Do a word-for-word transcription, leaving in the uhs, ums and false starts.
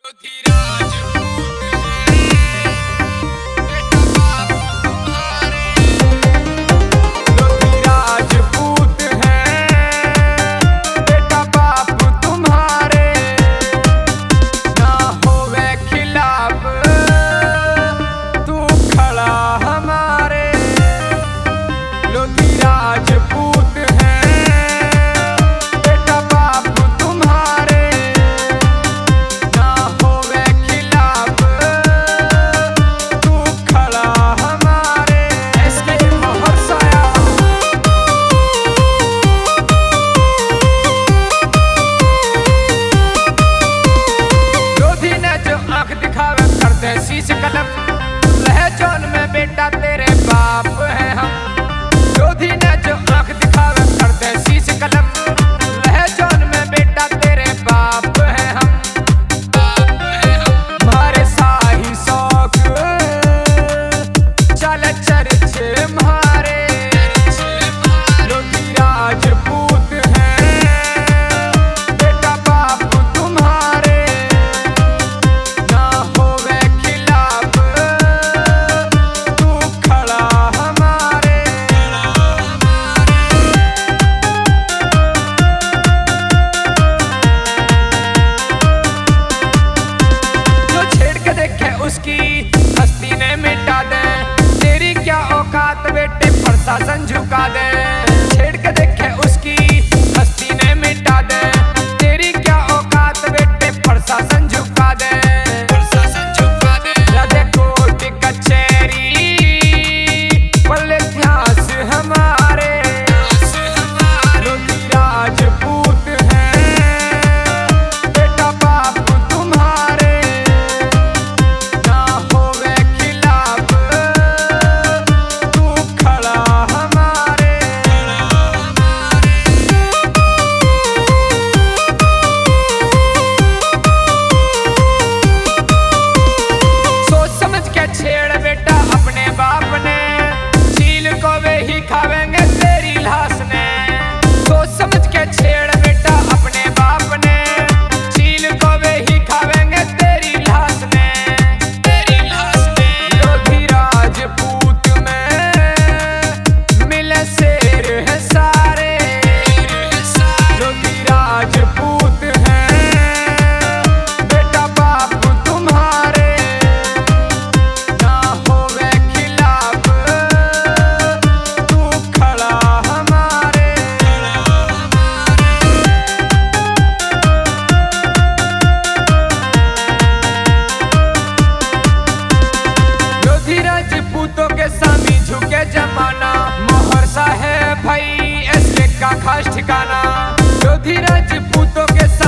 शीश कलम लहजोन में बेटा तेरे बाप है हम। लोधी ने जो आंख दिखावे कर दे शीश कलम लहजोन में बेटा तेरे बाप है हम। मारे शाही शौक चल चर्चे मारे लोधी राजपूत है बेटा बाप तुम्हारे ना होवे खिलाफ तू खड़ा हमारे। जो छेड़ के देखे उसकी हस्ती ने मिटा दे तेरी क्या औकात बेटे प्रशासन झुका दे। छेड़ के देखे उसकी हस्ती ने मिटा दे तेरी क्या औकात बेटे प्रशासन झुका दे। प्रशासन झुका दे राधे कोर्ट कचहरी पल्ले इतिहास हमारे लोधी राजपूत है बेटा बाप तुम्हारे ना होवे खिलाफ तू खड़ा हमारे। सोच समझ के छेड़ बेटा अपने बाप ने चील को वे ही खावेंगे तेरी लाश ने। सोच समझ के छेड़ बेटा अपने बाप ने चील को वे ही खावेंगे तेरी लाश ने। तेरी लाश ने लोधी राजपूत में मिले शेर है सारे लोधी राजपूत है बेटा बाप तुम्हारे ना होवे खिलाफ तू खड़ा हमारे। लोधी राजपूतों के सामी झुके जमाना मोहर सा है भाई ऐसे का खास ठिकाना। लोधी राजपूतों के